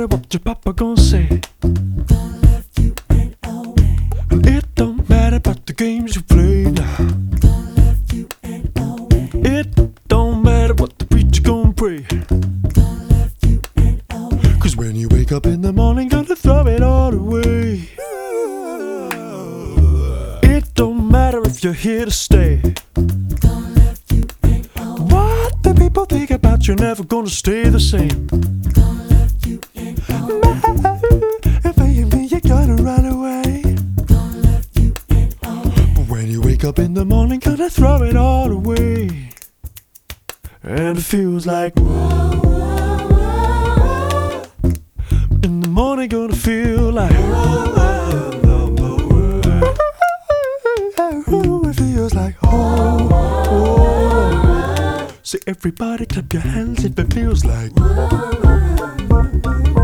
matter what your papa gonna say. Gonna love you and always. It don't matter about the games you play now. Gonna love you and always. It don't matter what the preacher gonna pray. Gonna love you and always. 'Cause when you wake up in the morning, gonna throw it all away. It don't matter if you're here to stay. Gonna love you and always. What the people think about you're never gonna stay the same. Gonna love you and always. If maybe you're gonna run away. Gonna love you and always. But when you wake up in the morning, gonna throw it all away. And it feels like Whoa, whoa, whoa. in the morning, gonna feel like it feels like oh. So everybody clap your hands if it feels like